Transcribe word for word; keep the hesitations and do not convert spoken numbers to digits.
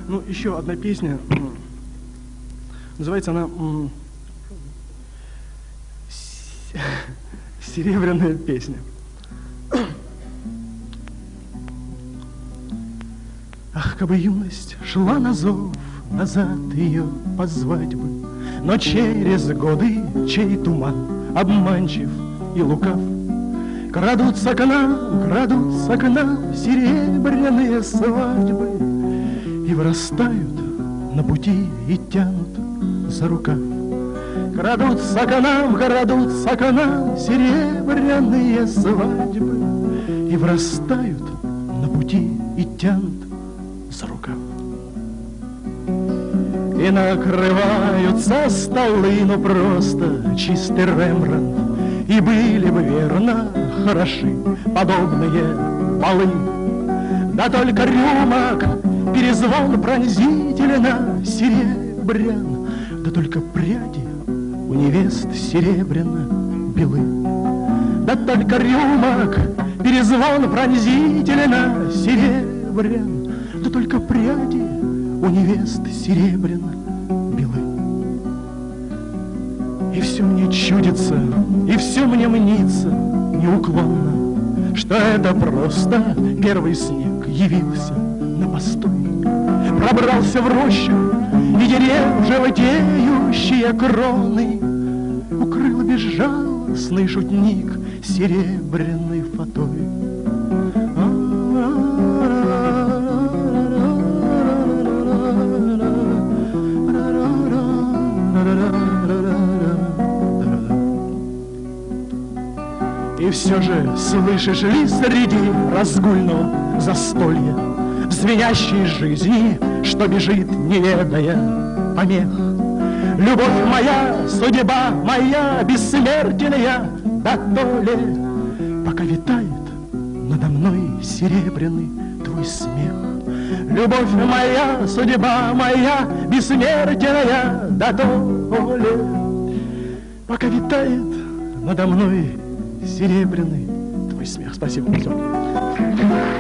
Ну, еще одна песня. Называется она «Серебряная песня». Ах, кабы юность шла на зов, назад ее позвать бы, но через годы чей туман обманчив и лукав. Крадутся к нам, крадутся к нам серебряные свадьбы и вырастают на пути и тянут за рукав. Крадутся к нам, крадутся к нам серебряные свадьбы и вырастают на пути и тянут за рукав. И накрываются столы, ну просто чистый Рембрандт, и были бы верно хороши подобные балы. Да только рюмок перезвон пронзительно серебрян, да только пряди у невест серебряно белы. Да только рюмок перезвон пронзительно серебрян, да только пряди у невест серебряно белы. И все мне чудится, и все мне мнится неуклонно, что это просто первый снег явился на постой, пробрался в рощу, и дерев желтеющие кроны укрыл безжалостный шутник серебряной фатой. И все же слышишь ли среди разгульного застолья в звенящей жизни, что бежит, не ведая помех? Любовь моя, судьба моя, бессмертная, да то ли, пока витает надо мной серебряный твой смех. Любовь моя, судьба моя, бессмертная, да то ли, пока витает надо мной серебряный твой смех. Спасибо. Все.